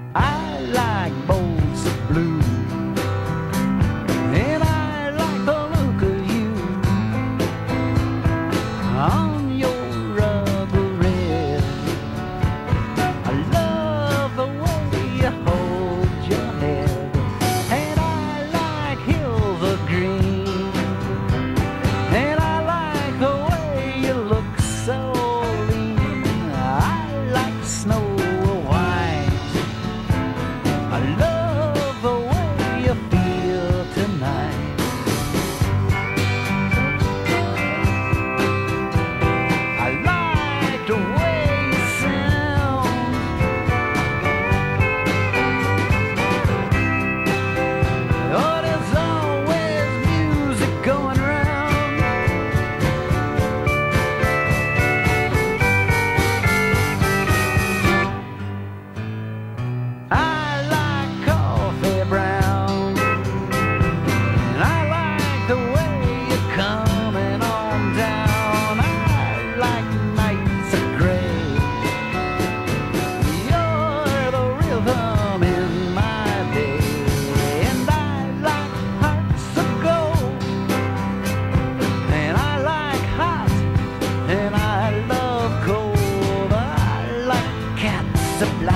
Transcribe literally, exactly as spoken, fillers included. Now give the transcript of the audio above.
I like bolts of blue, and I like the look of you on your rubber red. I love the way you hold your head, and I like hills of green, and I like the way you look so lean. I like snow white. I love the way you feel tonight. I like the way you sound. Oh, there's always music going round. I like coffee brown, and I like the way you're coming on down. I like nights of gray. You're the rhythm in my day, and I like hearts of gold, and I like hot, and I love cold. I like cats of black.